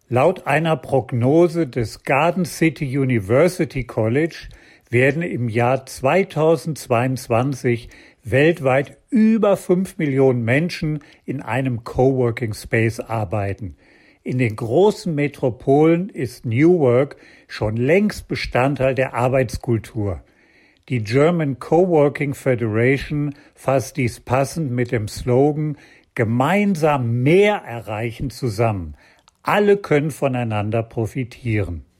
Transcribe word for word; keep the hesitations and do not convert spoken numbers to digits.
Laut einer Prognose des Garden City University College werden im Jahr zweitausendzweiundzwanzig weltweit über fünf Millionen Menschen in einem Coworking Space arbeiten. In den großen Metropolen ist New Work schon längst Bestandteil der Arbeitskultur. Die German Coworking Federation fasst dies passend mit dem Slogan „Gemeinsam mehr erreichen zusammen“. Alle können voneinander profitieren.